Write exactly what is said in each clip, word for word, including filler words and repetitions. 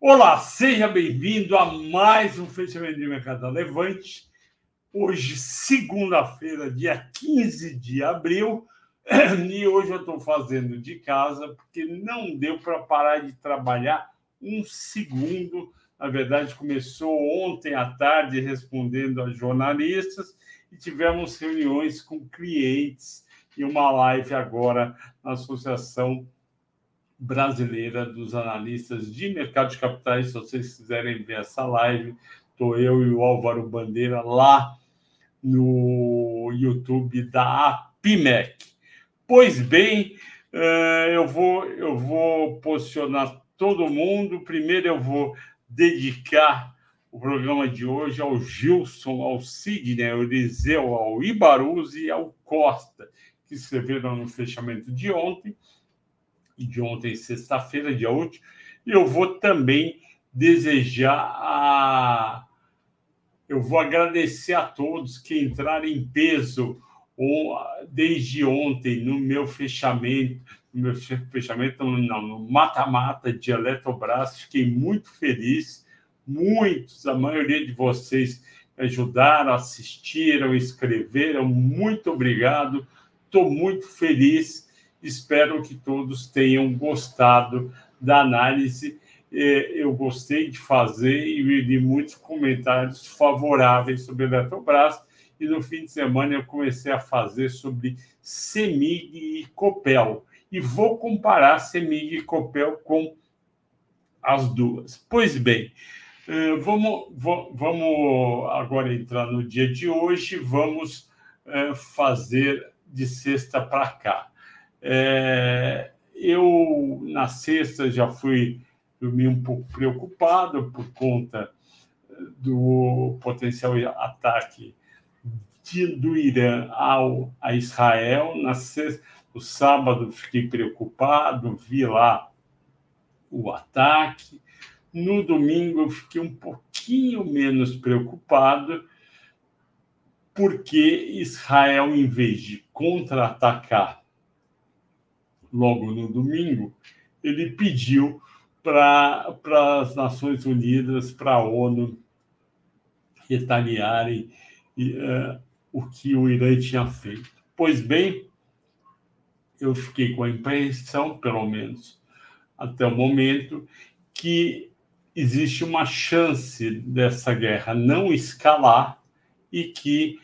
Olá, seja bem-vindo a mais um fechamento de mercado da Levante. Hoje, segunda-feira, dia quinze de abril, e hoje eu estou fazendo de casa porque não deu para parar de trabalhar um segundo. Na verdade, começou ontem à tarde respondendo a jornalistas e tivemos reuniões com clientes e uma live agora na Associação Brasileira dos Analistas de Mercado de Capitais. Se vocês quiserem ver essa live, estou eu e o Álvaro Bandeira lá no YouTube da APIMEC. Pois bem, eu vou, eu vou posicionar todo mundo. Primeiro eu vou dedicar o programa de hoje ao Gilson, ao Sidney, ao Eliseu, ao Ibaruzzi e ao Costa, que escreveram no fechamento de ontem. E de ontem, sexta-feira, dia útil, eu vou também desejar a... Eu vou agradecer a todos que entraram em peso ou, desde ontem no meu fechamento, no meu fechamento, não, no mata-mata de Eletrobras. Fiquei muito feliz. Muitos, a maioria de vocês me ajudaram, assistiram, escreveram. Muito obrigado. Estou muito feliz. Espero que todos tenham gostado da análise. Eu gostei de fazer e li muitos comentários favoráveis sobre a Eletrobras. E no fim de semana eu comecei a fazer sobre CEMIG e Copel. E vou comparar CEMIG e Copel com as duas. Pois bem, vamos, vamos agora entrar no dia de hoje. Vamos fazer de sexta para cá. É, eu, na sexta, já fui dormir um pouco preocupado por conta do potencial ataque de, do Irã ao, a Israel. Na sexta, no sábado, fiquei preocupado, vi lá o ataque. No domingo, eu fiquei um pouquinho menos preocupado, porque Israel, em vez de contra-atacar logo no domingo, ele pediu para as Nações Unidas, para a ONU, retaliarem uh, o que o Irã tinha feito. Pois bem, eu fiquei com a impressão, pelo menos até o momento, que existe uma chance dessa guerra não escalar e que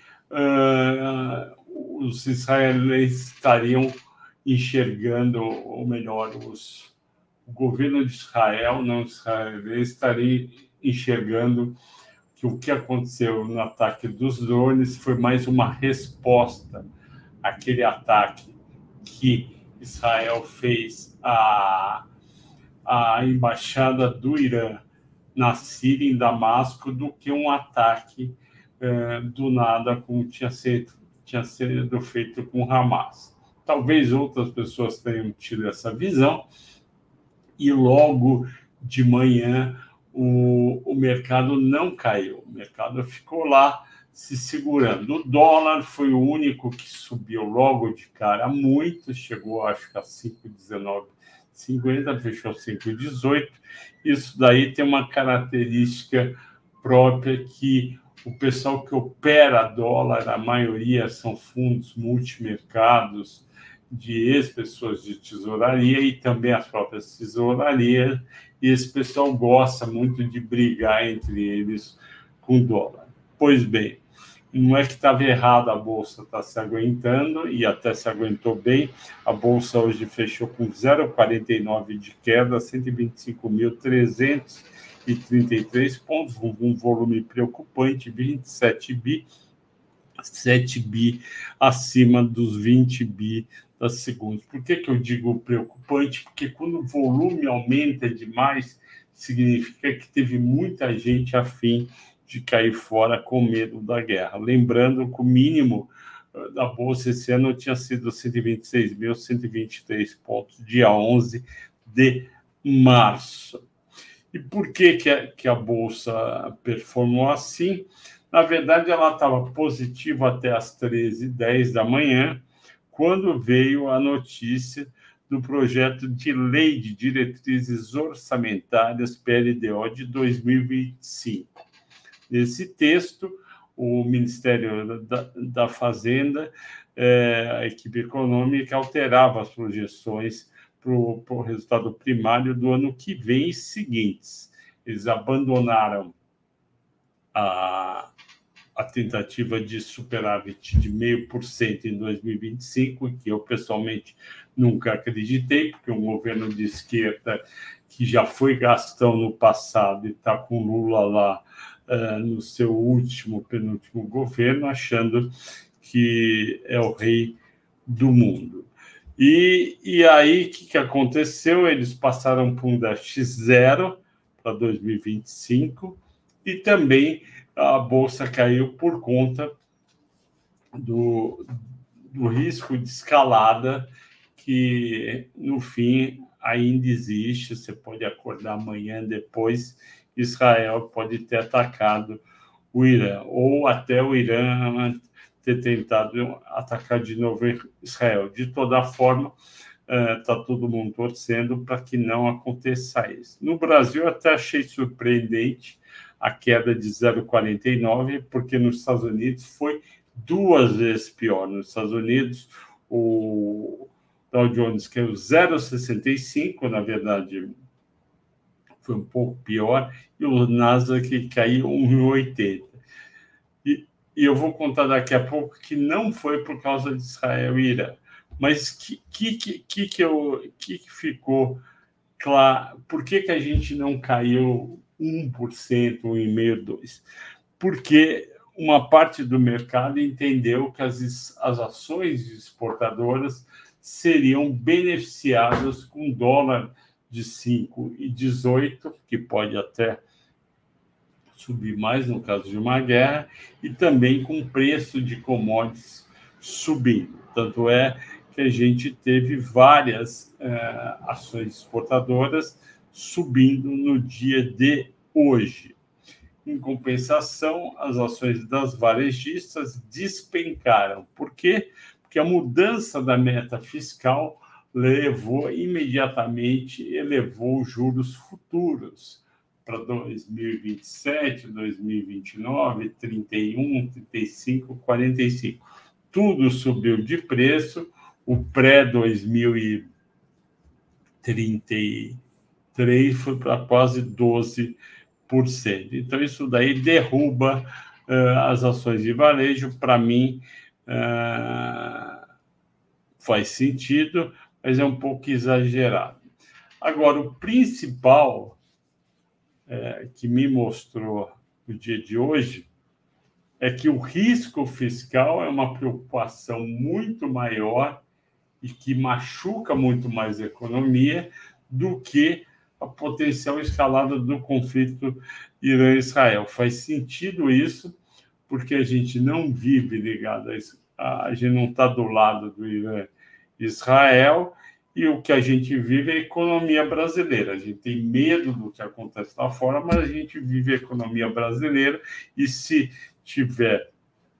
uh, os israelenses estariam enxergando, ou melhor, os, o governo de Israel, não israelense, estaria enxergando que o que aconteceu no ataque dos drones foi mais uma resposta àquele ataque que Israel fez à, à embaixada do Irã na Síria, em Damasco, do que um ataque eh, do nada, como tinha sido, tinha sido feito com Hamas. Talvez outras pessoas tenham tido essa visão, e logo de manhã o, o mercado não caiu, o mercado ficou lá se segurando. O dólar foi o único que subiu logo de cara muito, chegou acho que a cinco reais e dezenove centavos, fechou cinco reais e dezoito centavos. Isso daí tem uma característica própria, que o pessoal que opera dólar, a maioria são fundos multimercados, de ex-pessoas de tesouraria e também as próprias tesourarias, e esse pessoal gosta muito de brigar entre eles com dólar. Pois bem, não é que estava errado, a Bolsa está se aguentando, e até se aguentou bem. A Bolsa hoje fechou com zero vírgula quarenta e nove de queda, cento e vinte e cinco mil trezentos e trinta e três pontos, um volume preocupante, vinte e sete bi, sete bi acima dos vinte bi das segundas. Por que que eu digo preocupante? Porque quando o volume aumenta demais, significa que teve muita gente a fim de cair fora com medo da guerra. Lembrando que o mínimo da Bolsa esse ano tinha sido cento e vinte e seis mil cento e vinte e três pontos, dia onze de março. E por que que a, que a Bolsa performou assim? Na verdade, ela estava positiva até as treze e dez da manhã, quando veio a notícia do projeto de lei de diretrizes orçamentárias P L D O de dois mil e vinte e cinco. Nesse texto, o Ministério da, da Fazenda, é, a equipe econômica, alterava as projeções para o resultado primário do ano que vem e seguintes. Eles abandonaram a, a tentativa de superávit de zero vírgula cinco por cento em dois mil e vinte e cinco, que eu pessoalmente nunca acreditei, porque um governo de esquerda que já foi gastão no passado e está com Lula lá uh, no seu último, penúltimo governo, achando que é o rei do mundo. E, e aí, o que, que aconteceu? Eles passaram para um déficit zero para dois mil e vinte e cinco e também a Bolsa caiu por conta do, do risco de escalada que, no fim, ainda existe. Você pode acordar amanhã depois, Israel pode ter atacado o Irã, ou até o Irã ter tentado atacar de novo Israel. De toda forma, está uh, todo mundo torcendo para que não aconteça isso. No Brasil, até achei surpreendente a queda de zero vírgula quarenta e nove, porque nos Estados Unidos foi duas vezes pior. Nos Estados Unidos, o Dow Jones caiu zero vírgula sessenta e cinco, na verdade, foi um pouco pior, e o Nasdaq caiu um vírgula oitenta. E, e eu vou contar daqui a pouco que não foi por causa de Israel e Irã. Mas que que, que, que, eu, que, que ficou claro? Por que, que a gente não caiu um por cento, um vírgula cinco por cento, dois por cento? Porque uma parte do mercado entendeu que as, as ações exportadoras seriam beneficiadas com dólar de cinco vírgula dezoito, que pode até subir mais no caso de uma guerra, e também com preço de commodities subindo. Tanto é que a gente teve várias eh, ações exportadoras subindo no dia de hoje. Em compensação, as ações das varejistas despencaram. Por quê? Porque a mudança da meta fiscal levou imediatamente, elevou os juros futuros para dois mil e vinte e sete, dois mil e vinte e nove, trinta e um, trinta e cinco, quarenta e cinco. Tudo subiu de preço. O pré-dois mil e trinta e três foi para quase doze por cento. Então, isso daí derruba uh, as ações de varejo. Para mim, uh, faz sentido, mas é um pouco exagerado. Agora, o principal é, que me mostrou no dia de hoje é que o risco fiscal é uma preocupação muito maior e que machuca muito mais a economia do que a potencial escalada do conflito Irã-Israel. Faz sentido isso, porque a gente não vive ligado a isso, a gente não está do lado do Irã e Israel, e o que a gente vive é a economia brasileira. A gente tem medo do que acontece lá fora, mas a gente vive a economia brasileira, e se tiver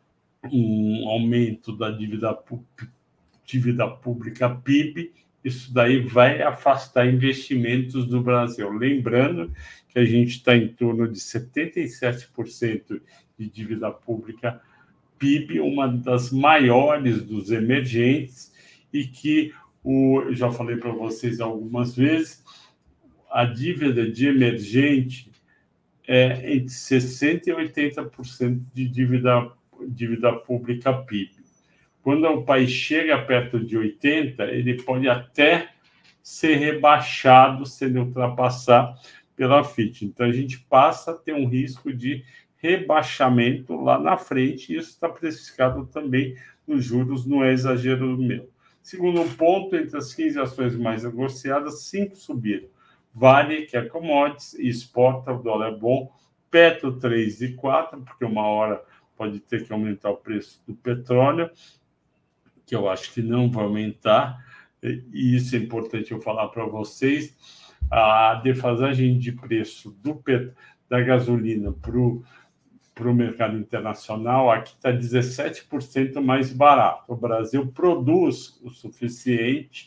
um aumento da dívida, dívida pública P I B, isso daí vai afastar investimentos do Brasil. Lembrando que a gente está em torno de setenta e sete por cento de dívida pública P I B, uma das maiores dos emergentes, e que, o, eu já falei para vocês algumas vezes, a dívida de emergente é entre sessenta por cento e oitenta por cento de dívida, dívida pública P I B. Quando o país chega perto de oitenta por cento, ele pode até ser rebaixado se ele ultrapassar pela Fitch. Então, a gente passa a ter um risco de rebaixamento lá na frente, e isso está precificado também nos juros, não é exagero meu. Segundo ponto, entre as quinze ações mais negociadas, cinco subiram. Vale, que é commodities, exporta, o dólar é bom, Petro três e quatro, porque uma hora pode ter que aumentar o preço do petróleo, que eu acho que não vai aumentar, e isso é importante eu falar para vocês. A defasagem de preço do pet, da gasolina para o para o mercado internacional, aqui está dezessete por cento mais barato. O Brasil produz o suficiente,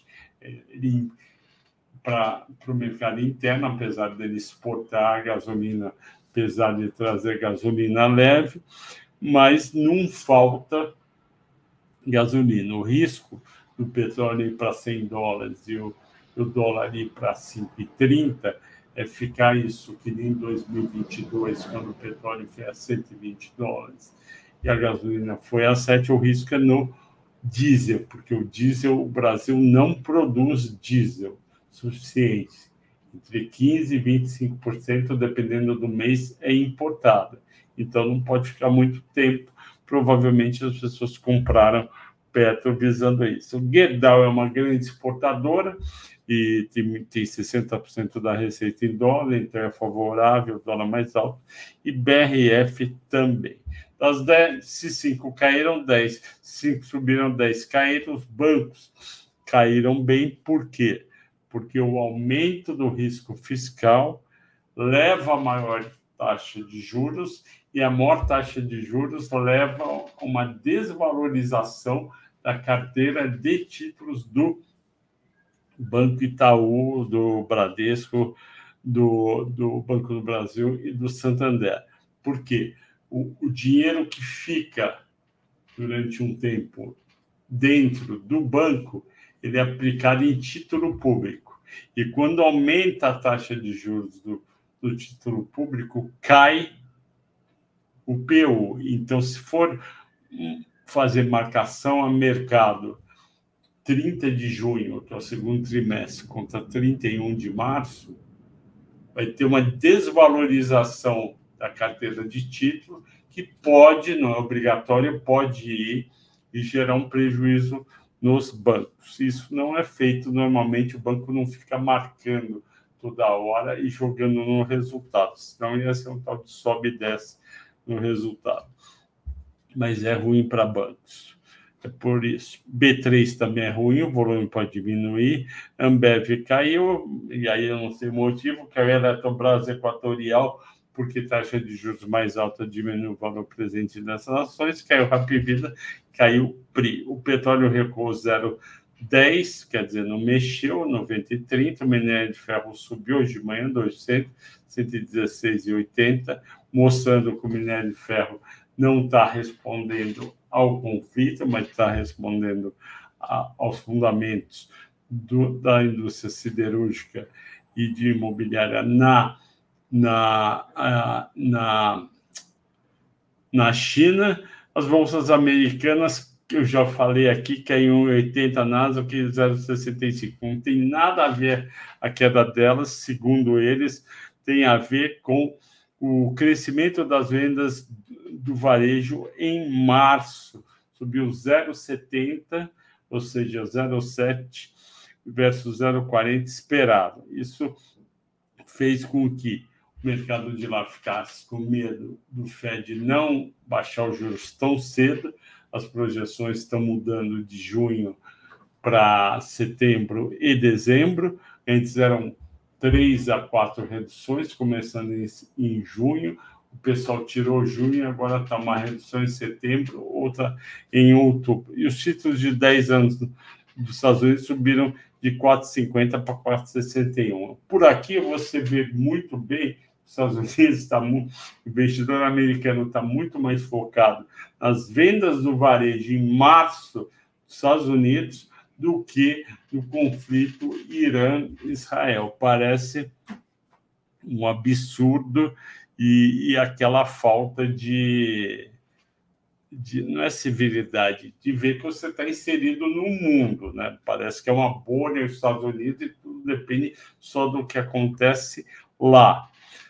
ele para o mercado interno, apesar dele exportar a gasolina, apesar de trazer gasolina leve, mas não falta gasolina. O risco do petróleo ir para cem dólares e o, o dólar ir para cinco e trinta é ficar isso, que nem em dois mil e vinte e dois, quando o petróleo foi a cento e vinte dólares e a gasolina foi a sete, o risco é no diesel, porque o diesel, o Brasil não produz diesel suficiente. Entre quinze por cento e vinte e cinco por cento, dependendo do mês, é importado. Então, não pode ficar muito tempo. Provavelmente, as pessoas compraram Petro visando isso. O Gerdau é uma grande exportadora e tem, tem sessenta por cento da receita em dólar, então é favorável, dólar mais alto. E B R F também. Das dez, se cinco caíram, dez. cinco subiram, dez caíram. Os bancos caíram bem. Por quê? Porque o aumento do risco fiscal leva a maior taxa de juros e a maior taxa de juros leva a uma desvalorização da carteira de títulos do Banco Itaú, do Bradesco, do, do Banco do Brasil e do Santander. Por quê? O, o dinheiro que fica durante um tempo dentro do banco, ele é aplicado em título público. E quando aumenta a taxa de juros do, do título público, cai o P U. Então, se for fazer marcação a mercado trinta de junho, que é o segundo trimestre, contra trinta e um de março, vai ter uma desvalorização da carteira de título que pode, não é obrigatório, pode ir e gerar um prejuízo nos bancos. Isso não é feito normalmente, o banco não fica marcando toda hora e jogando no resultado, senão ia ser um tal de sobe e desce no resultado. Mas é ruim para bancos. É por isso. B três também é ruim, o volume pode diminuir. Ambev caiu, e aí eu não sei o motivo, caiu a Eletrobras Equatorial, porque taxa de juros mais alta diminui o valor presente dessas ações, caiu Rapvida, caiu P R I. O petróleo recuou zero vírgula dez, quer dizer, não mexeu, noventa e trinta, o minério de ferro subiu hoje de manhã, dois por cento, cento e dezesseis vírgula oitenta, mostrando que o minério de ferro não está respondendo ao conflito, mas está respondendo a, aos fundamentos do, da indústria siderúrgica e de imobiliária na, na, a, na, na China. As bolsas americanas, que eu já falei aqui, caiu um vírgula oitenta, Nasdaq zero vírgula sessenta e cinco. Não tem nada a ver a queda delas, segundo eles, tem a ver com o crescimento das vendas do varejo em março. Subiu zero vírgula setenta, ou seja, zero vírgula sete versus zero vírgula quarenta esperado. Isso fez com que o mercado de lá ficasse com medo do Fed não baixar os juros tão cedo. As projeções estão mudando de junho para setembro e dezembro. Antes eram três a quatro reduções, começando em, em junho. O pessoal tirou junho e agora está uma redução em setembro, outra em outubro. E os títulos de dez anos dos Estados Unidos subiram de quatro vírgula cinquenta para quatro vírgula sessenta e um. Por aqui você vê muito bem, os Estados Unidos está muito, o investidor americano está muito mais focado nas vendas do varejo em março dos Estados Unidos do que no conflito Irã-Israel. Parece um absurdo e, e aquela falta de, de, não é civilidade, de ver que você está inserido no mundo, né? Parece que é uma bolha nos Estados Unidos e tudo depende só do que acontece lá.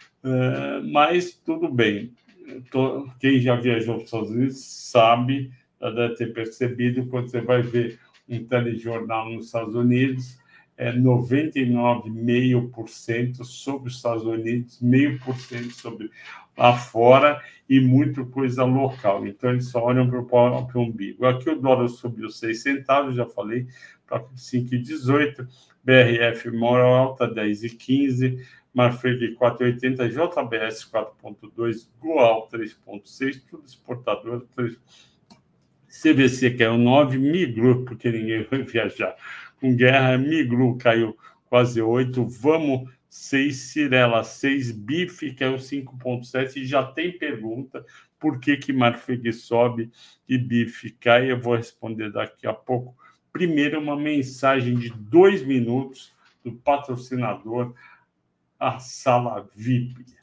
Uh, mas tudo bem. Tô, quem já viajou para os Estados Unidos sabe, já deve ter percebido, quando você vai ver um telejornal nos Estados Unidos, é noventa e nove vírgula cinco por cento sobre os Estados Unidos, zero vírgula cinco por cento sobre lá fora e muita coisa local. Então, eles só olham para o próprio umbigo. Aqui o dólar subiu seis centavos, já falei, para cinco vírgula dezoito, B R F moral alta dez vírgula quinze, Marfrig quatro vírgula oitenta, J B S quatro vírgula dois, Goal três vírgula seis, tudo exportador três. C V C caiu nove, migrou, porque ninguém vai viajar com guerra, Miglu caiu quase oito, Vamos seis, Cirela seis, Bife caiu cinco vírgula sete, e já tem pergunta, por que que Marfrig sobe e Bife cai? Eu vou responder daqui a pouco. Primeiro, uma mensagem de dois minutos do patrocinador, a Sala V I P.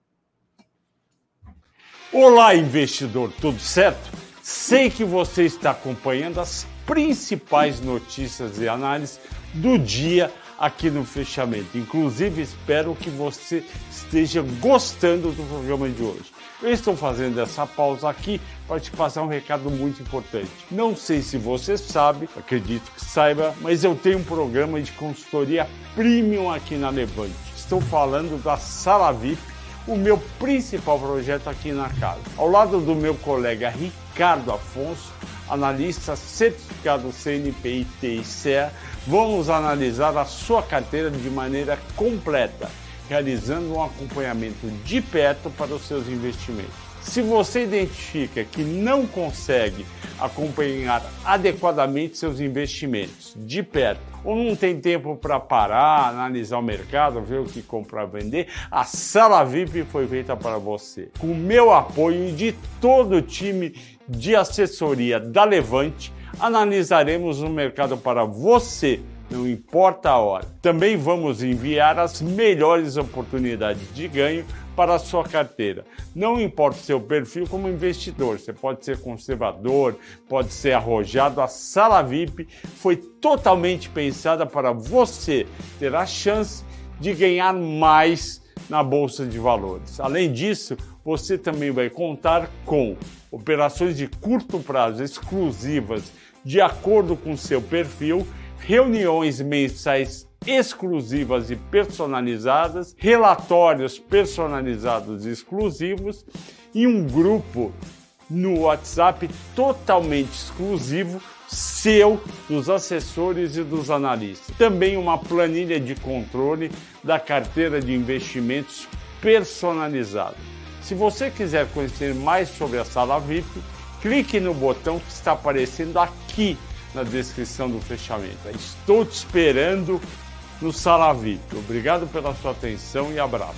Olá, investidor, tudo certo? Sei que você está acompanhando as principais notícias e análises do dia aqui no fechamento. Inclusive, espero que você esteja gostando do programa de hoje. Eu estou fazendo essa pausa aqui para te passar um recado muito importante. Não sei se você sabe, acredito que saiba, mas eu tenho um programa de consultoria premium aqui na Levante. Estou falando da Sala V I P, o meu principal projeto aqui na casa. Ao lado do meu colega Ricardo Afonso, analista certificado C N P I T e C E A, vamos analisar a sua carteira de maneira completa, realizando um acompanhamento de perto para os seus investimentos. Se você identifica que não consegue acompanhar adequadamente seus investimentos de perto, ou não tem tempo para parar, analisar o mercado, ver o que comprar, vender, a Sala V I P foi feita para você. Com o meu apoio e de todo o time de assessoria da Levante, analisaremos o mercado para você, não importa a hora. Também vamos enviar as melhores oportunidades de ganho para a sua carteira. Não importa o seu perfil como investidor, você pode ser conservador, pode ser arrojado, a Sala V I P foi totalmente pensada para você ter a chance de ganhar mais na Bolsa de Valores. Além disso, você também vai contar com operações de curto prazo exclusivas de acordo com seu perfil, reuniões mensais exclusivas e personalizadas, relatórios personalizados e exclusivos e um grupo no WhatsApp totalmente exclusivo seu, dos assessores e dos analistas. Também uma planilha de controle da carteira de investimentos personalizada. Se você quiser conhecer mais sobre a Sala V I P, clique no botão que está aparecendo aqui na descrição do fechamento. Estou te esperando no Sala V I P. Obrigado pela sua atenção e abraço.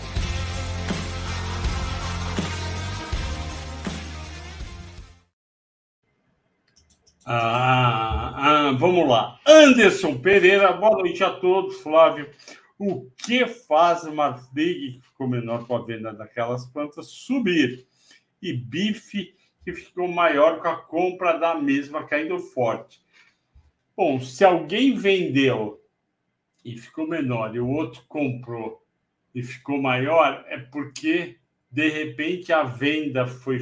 Ah, ah, vamos lá. Anderson Pereira, boa noite a todos. Flávio, o que faz Marfrig, que ficou menor com a venda daquelas plantas, subir? E Bife, que ficou maior com a compra da mesma, caindo forte. Bom, se alguém vendeu e ficou menor e o outro comprou e ficou maior, é porque, de repente, a venda foi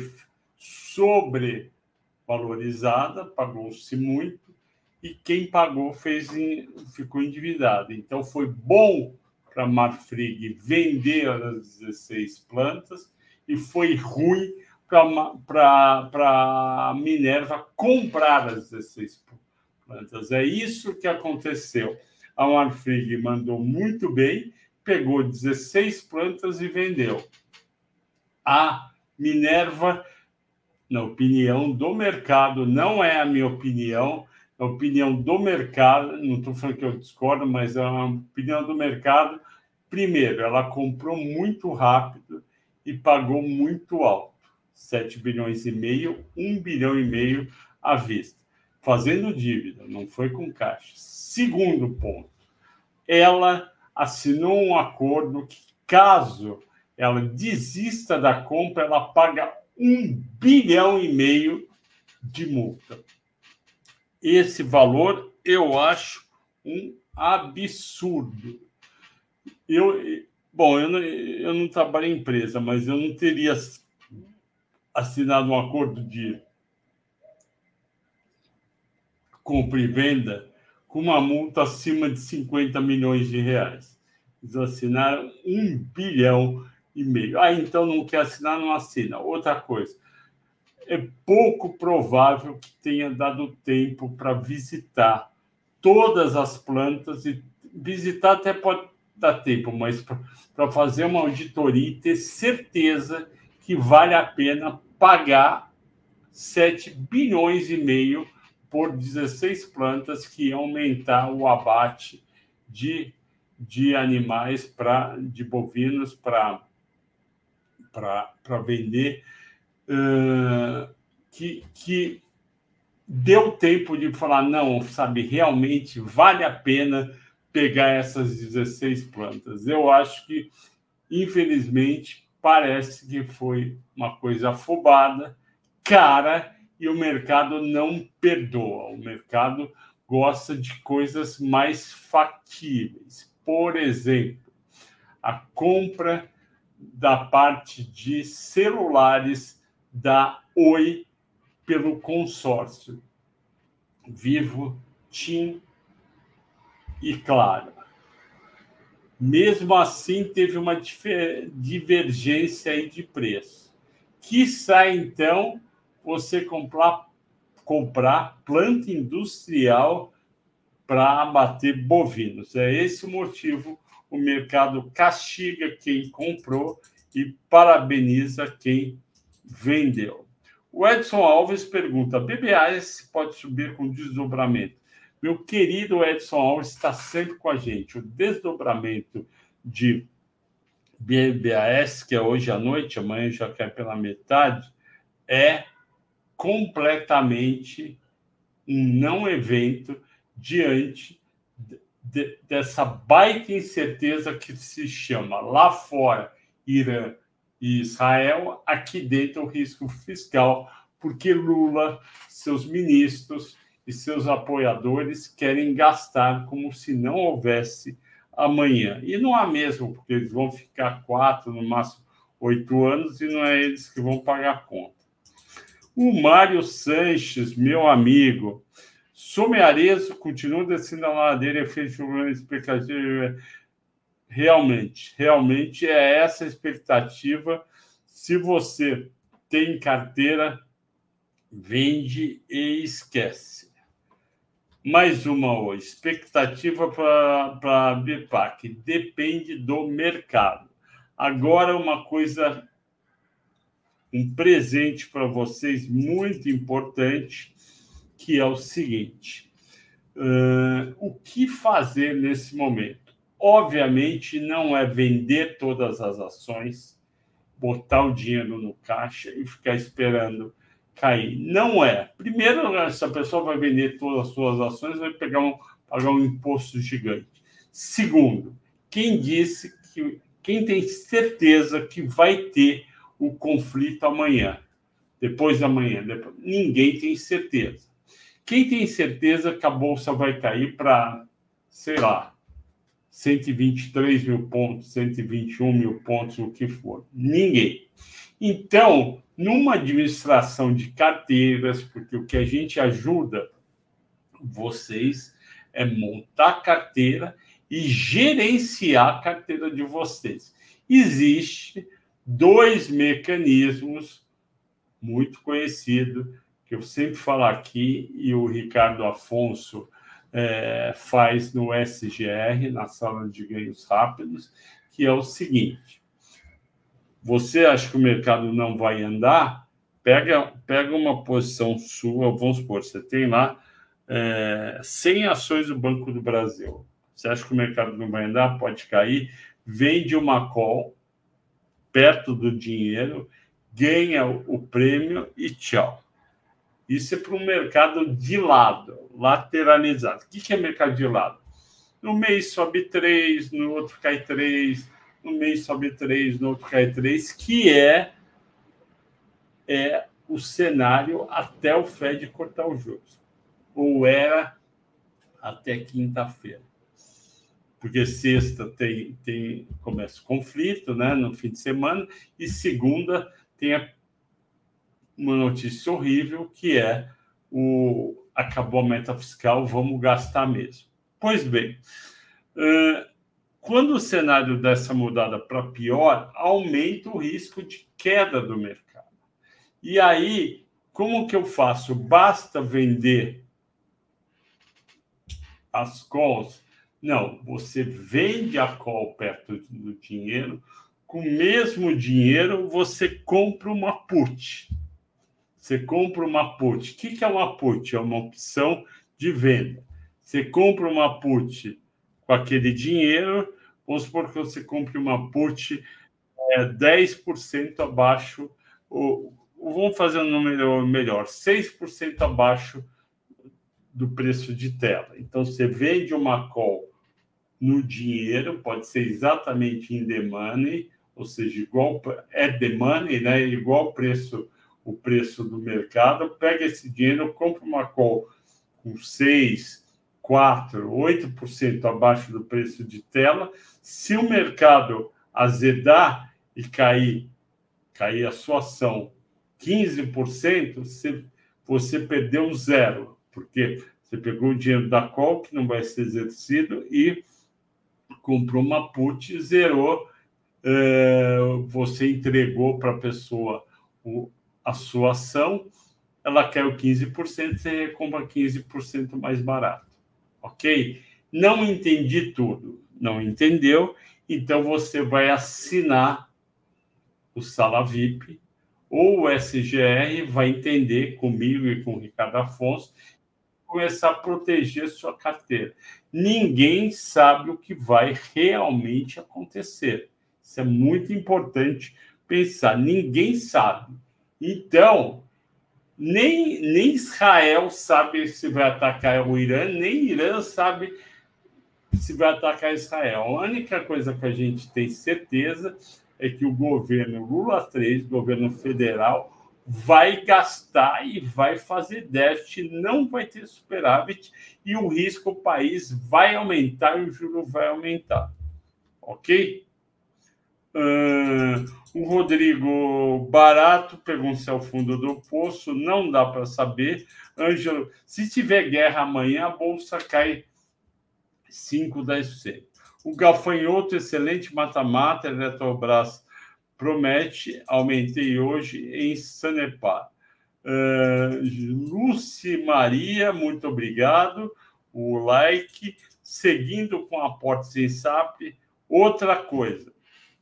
sobrevalorizada, pagou-se muito, e quem pagou fez, ficou endividado. Então, foi bom para a Marfrig vender as dezesseis plantas e foi ruim para a Minerva comprar as dezesseis plantas. É isso que aconteceu. A Marfrig mandou muito bem, pegou dezesseis plantas e vendeu. A Minerva, na opinião do mercado, não é a minha opinião, é a opinião do mercado, não estou falando que eu discordo, mas é a opinião do mercado. Primeiro, ela comprou muito rápido e pagou muito alto, sete bilhões e meio, um bilhão e meio à vista, fazendo dívida, não foi com caixa. Segundo ponto, ela assinou um acordo que, caso ela desista da compra, ela paga um bilhão e meio de multa. Esse valor eu acho um absurdo. Eu, bom, eu não, eu não trabalho em empresa, mas eu não teria assinado um acordo de compra e venda com uma multa acima de cinquenta milhões de reais. Eles assinaram um bilhão e meio. Ah, então não quer assinar, não assina. Outra coisa, é pouco provável que tenha dado tempo para visitar todas as plantas, e visitar até pode dar tempo, mas para fazer uma auditoria e ter certeza que vale a pena pagar sete bilhões e meio por dezesseis plantas que iam aumentar o abate de, de animais, pra, de bovinos para vender, uh, que, que deu tempo de falar, não, sabe, realmente vale a pena pegar essas dezesseis plantas. Eu acho que, infelizmente, parece que foi uma coisa afobada, cara, e o mercado não perdoa. O mercado gosta de coisas mais factíveis. Por exemplo, a compra da parte de celulares da Oi pelo consórcio Vivo, TIM e Claro. Mesmo assim, teve uma divergência aí de preço. Quiçá, então, você comprar, comprar planta industrial para abater bovinos. É esse o motivo. O mercado castiga quem comprou e parabeniza quem vendeu. O Edson Alves pergunta: B B A S pode subir com desdobramento? Meu querido Edson Alves está sempre com a gente. O desdobramento de B B A S, que é hoje à noite, amanhã já cai pela metade, é completamente um não evento diante de, dessa baita incerteza que se chama lá fora Irã e Israel, aqui dentro o risco fiscal, porque Lula, seus ministros e seus apoiadores querem gastar como se não houvesse amanhã. E não há mesmo, porque eles vão ficar quatro, no máximo oito anos, e não é eles que vão pagar a conta. O Mário Sanches, meu amigo, Somearezo continua descendo a ladeira e fez uma expectativa. Realmente, realmente é essa a expectativa. Se você tem carteira, vende e esquece. Mais uma hoje. Expectativa para a B P A C. Depende do mercado. Agora, uma coisa, um presente para vocês muito importante, que é o seguinte. Uh, o que fazer nesse momento? Obviamente, não é vender todas as ações, botar o dinheiro no caixa e ficar esperando cair. Não é. Primeiro, essa pessoa vai vender todas as suas ações, vai pegar um, pagar um imposto gigante. Segundo, quem disse que... Quem tem certeza que vai ter o conflito amanhã? Depois da manhã? Depois, ninguém tem certeza. Quem tem certeza que a Bolsa vai cair para, sei lá, cento e vinte e três mil pontos, cento e vinte e um mil pontos, o que for? Ninguém. Então, numa administração de carteiras, porque o que a gente ajuda vocês é montar a carteira e gerenciar a carteira de vocês. Existem dois mecanismos muito conhecidos, que eu sempre falo aqui, e o Ricardo Afonso é, faz no S G R, na sala de ganhos rápidos, que é o seguinte: você acha que o mercado não vai andar? Pega, pega uma posição sua, vamos supor, você tem lá é, cem ações do Banco do Brasil. Você acha que o mercado não vai andar? Pode cair. Vende uma call perto do dinheiro, ganha o prêmio e tchau. Isso é para um mercado de lado, lateralizado. O que é mercado de lado? No mês sobe três, no outro cai três, no mês sobe três, no outro cai três, que é, é o cenário até o Fed cortar os juros. Ou era até quinta-feira. Porque sexta tem, tem, começa o conflito, né, no fim de semana, e segunda tem a, uma notícia horrível, que é o acabou a meta fiscal, vamos gastar mesmo. Pois bem, uh, quando o cenário dessa mudada para pior, aumenta o risco de queda do mercado. E aí, como que eu faço? Basta vender as calls? Não, você vende a call perto do dinheiro, com o mesmo dinheiro você compra uma put. Você compra uma put. O que é uma put? É uma opção de venda. Você compra uma put com aquele dinheiro, vamos supor que você compre uma put é, dez por cento abaixo, ou, ou vamos fazer um número melhor, seis por cento abaixo do preço de tela. Então, você vende uma call no dinheiro, pode ser exatamente in the money, ou seja, igual é the money, né? Igual o preço, o preço do mercado, pega esse dinheiro, compra uma call com seis, quatro, oito por cento abaixo do preço de tela. Se o mercado azedar e cair, cair a sua ação quinze por cento, você, você perdeu zero, porque você pegou o dinheiro da call, que não vai ser exercido, e comprou uma put, zerou, é, você entregou para a pessoa o, a sua ação, ela caiu quinze por cento, você compra quinze por cento mais barato. Ok? Não entendi tudo. Não entendeu? Então, você vai assinar o Sala V I P, ou o S G R vai entender comigo e com o Ricardo Afonso, começar a proteger sua carteira. Ninguém sabe o que vai realmente acontecer. Isso é muito importante pensar. Ninguém sabe. Então, nem, nem Israel sabe se vai atacar o Irã, nem Irã sabe se vai atacar Israel. A única coisa que a gente tem certeza é que o governo Lula três, governo federal, vai gastar e vai fazer déficit, não vai ter superávit e o risco do país vai aumentar e o juro vai aumentar. Ok? Uh, o Rodrigo Barato pergunta se é o fundo do poço. Não dá para saber. Ângelo, se tiver guerra amanhã, a bolsa cai cinco, dez por cento. O Gafanhoto, excelente mata-mata, Eletrobras promete, aumentei hoje em Sanepar. Uh, Luci Maria, muito obrigado. O like. Seguindo com aportes em S A P. Outra coisa.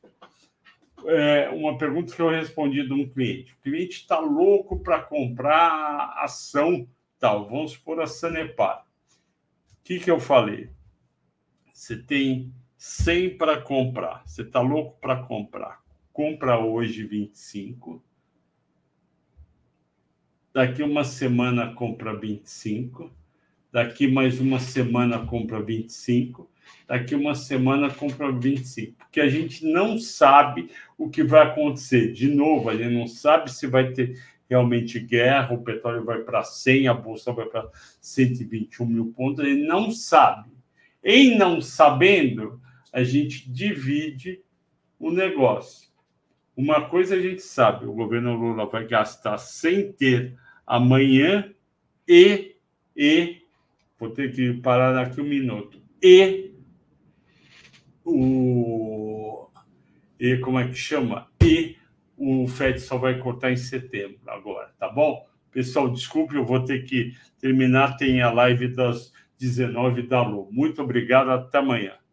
É, uma pergunta que eu respondi de um cliente. O cliente está louco para comprar ação tal. Vamos supor a Sanepar. O que, que eu falei? Você tem cem para comprar. Você está louco para comprar. Compra hoje vinte e cinco. Daqui uma semana compra vinte e cinco. Daqui mais uma semana compra vinte e cinco. Daqui uma semana compra vinte e cinco. Porque a gente não sabe o que vai acontecer. De novo, a gente não sabe se vai ter realmente guerra, o petróleo vai para cem, a bolsa vai para cento e vinte e um mil pontos. A gente não sabe. Em não sabendo, a gente divide o negócio. Uma coisa a gente sabe, o governo Lula vai gastar sem ter amanhã e, e vou ter que parar aqui um minuto, e o e como é que chama? E o Fed só vai cortar em setembro agora, tá bom? Pessoal, desculpe, eu vou ter que terminar, tem a live das dezenove da Lu. Muito obrigado, até amanhã.